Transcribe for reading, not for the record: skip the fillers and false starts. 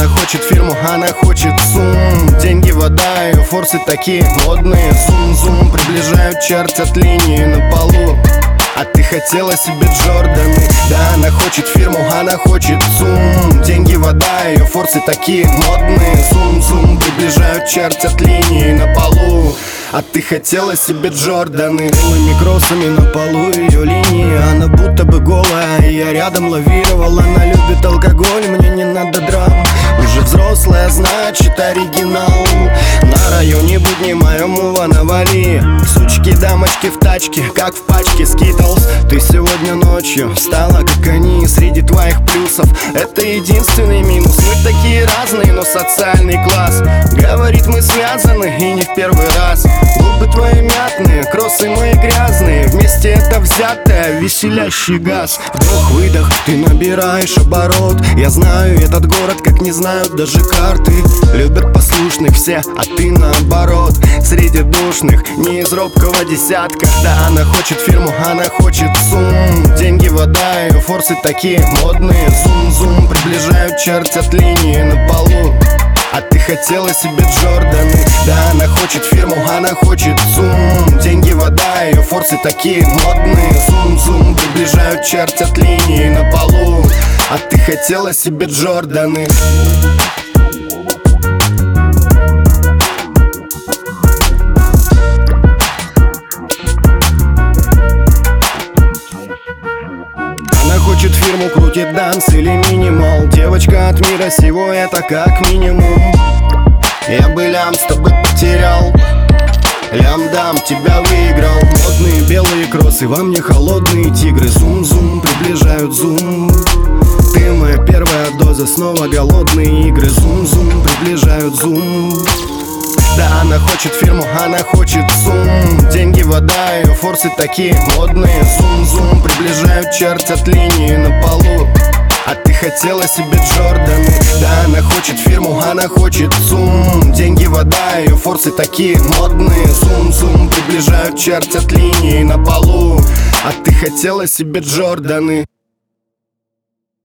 она хочет фирму, она хочет сум. Деньги, вода, ее форсы такие модные. Зум-зум, приближают, чертят линии на полу. А ты хотела себе Джорданы. Да, она хочет фирму, она хочет сум. Деньги, вода, ее форсы такие модные. Зум-зум, приближают, чертят линии на полу. А ты хотела себе Джорданы. Белыми кроссами на полу ее линии. Она будто бы голая, и я рядом лавировал. Она любит алкоголь, мне не надо драм. Уже взрослая, значит оригинал. На районе будни моему навали. Сучки, дамочки в тачке, как в пачке Skittles. Ты сегодня ночью стала как они. Среди твоих плюсов это единственный минус. Мы такие разные, но социальный класс говорит, мы связаны и не в первый раз. Губы твои мятные, кроссы мои грязные. Вместе это взятое, веселящий газ. Вдох-выдох, ты набираешь оборот. Я знаю этот город, как не знают даже карты. Любят послушных все, а ты наоборот. Среди душных, не из робкого десятка. Да, она хочет фирму, она хочет сум. Деньги, вода, ее форсы такие модные. Зум-зум, приближают, чертят линии на полу. А ты хотела себе Джорданы. Да, она хочет фирму, она хочет сум. Деньги, вода, ее форсы такие модные. Зум-зум, приближают, чертят линии на полу. А ты хотела себе Джорданы. Она хочет фирму, крутит данс или минимал. Девочка от мира сего, это как минимум. Я бы лям с тобой потерял. Лям-дам, тебя выиграл. Модные белые кроссы, во мне холодные тигры. Зум-зум, приближают зум. Ты моя первая доза, снова голодные игры. Зум-зум, приближают зум. Да, она хочет фирму, она хочет сум. Деньги, вода, ее форсы такие модные. Зум-зум, приближают, чертят линии на полу. А ты хотела себе Джорданы. Да, она хочет фирму, она хочет сум. Деньги, вода, ее форсы такие модные. Зум-зум, приближают, чертят линии на полу. А ты хотела себе Джорданы.